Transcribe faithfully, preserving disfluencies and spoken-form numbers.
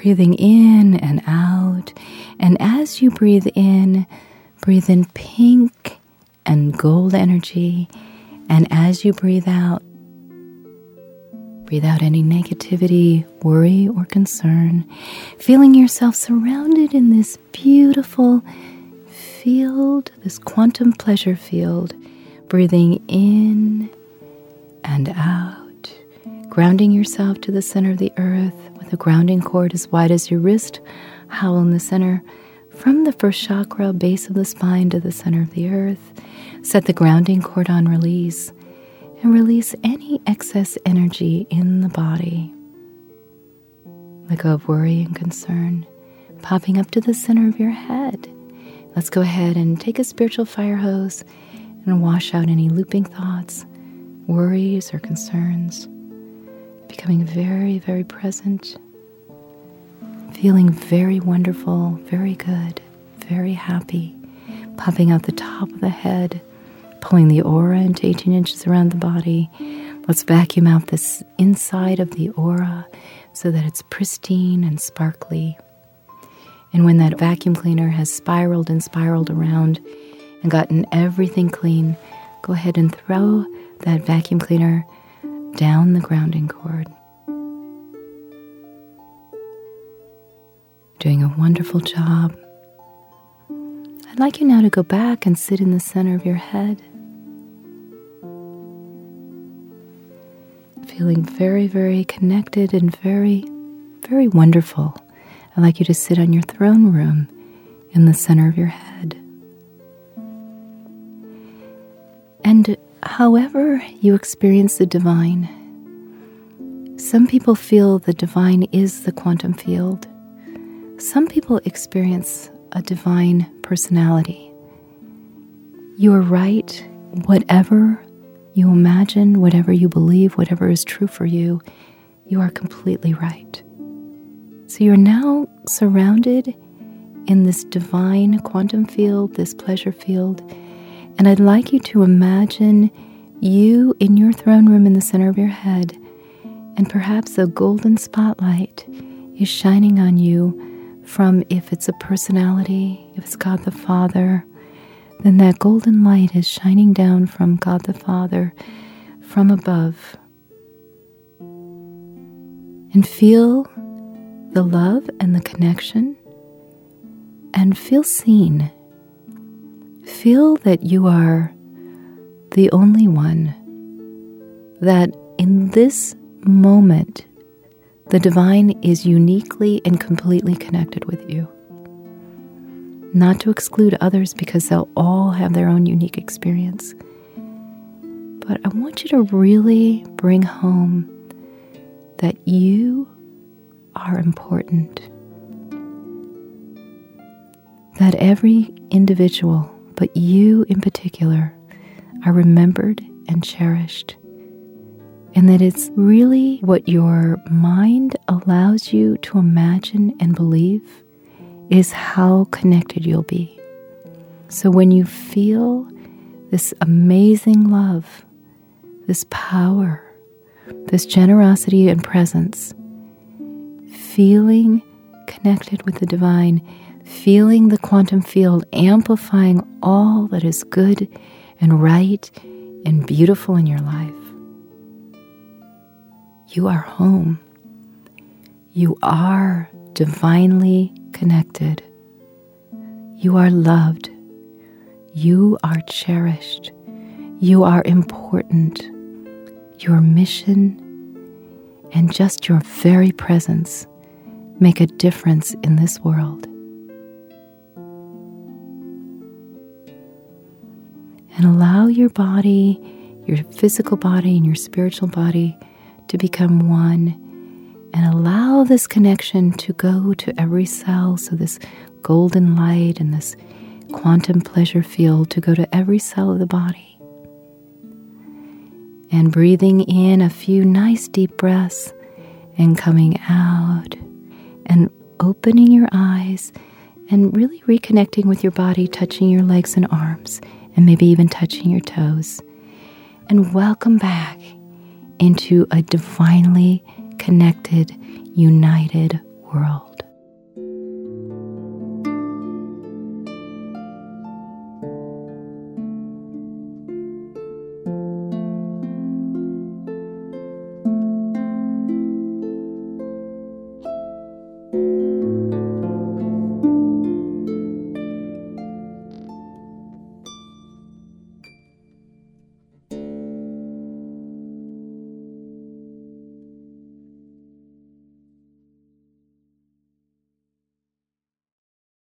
breathing in and out. And as you breathe in, breathe in pink and gold energy. And as you breathe out, breathe out any negativity, worry, or concern, feeling yourself surrounded in this beautiful field, this quantum pleasure field, breathing in and out, grounding yourself to the center of the earth with a grounding cord as wide as your wrist, hollow in the center, from the first chakra, base of the spine, to the center of the earth. Set the grounding cord on release, and release any excess energy in the body. Let go of worry and concern, popping up to the center of your head. Let's go ahead and take a spiritual fire hose and wash out any looping thoughts, worries, or concerns. Becoming very, very present. Feeling very wonderful, very good, very happy. Popping out the top of the head, pulling the aura into eighteen inches around the body. Let's vacuum out this inside of the aura so that it's pristine and sparkly. And when that vacuum cleaner has spiraled and spiraled around and gotten everything clean, go ahead and throw that vacuum cleaner down the grounding cord. Doing a wonderful job. I'd like you now to go back and sit in the center of your head. Feeling very, very connected and very, very wonderful. I'd like you to sit on your throne room in the center of your head. And however you experience the divine, some people feel the divine is the quantum field. Some people experience a divine personality. You are right. Whatever you imagine, whatever you believe, whatever is true for you, you are completely right. So you're now surrounded in this divine quantum field, this pleasure field, and I'd like you to imagine you in your throne room in the center of your head, and perhaps a golden spotlight is shining on you from, if it's a personality, if it's God the Father, then that golden light is shining down from God the Father from above. And feel the love and the connection, and feel seen. Feel that you are the only one, that in this moment, the divine is uniquely and completely connected with you. Not to exclude others, because they'll all have their own unique experience. But I want you to really bring home that you are important. That every individual, but you in particular, are remembered and cherished. And that it's really what your mind allows you to imagine and believe is how connected you'll be. So when you feel this amazing love, this power, this generosity and presence, feeling connected with the divine, feeling the quantum field amplifying all that is good and right and beautiful in your life, you are home. You are divinely connected. You are loved. You are cherished. You are important. Your mission and just your very presence make a difference in this world. And allow your body, your physical body and your spiritual body to become one, and allow this connection to go to every cell, so this golden light and this quantum pleasure field to go to every cell of the body. And breathing in a few nice deep breaths and coming out and opening your eyes and really reconnecting with your body, touching your legs and arms and maybe even touching your toes. And welcome back into a divinely connected, united world.